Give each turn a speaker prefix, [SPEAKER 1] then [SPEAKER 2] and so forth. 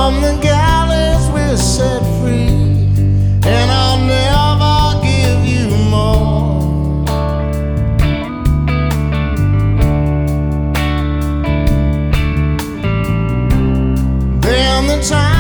[SPEAKER 1] From the galleys we're set free, and I'll never give you more than the time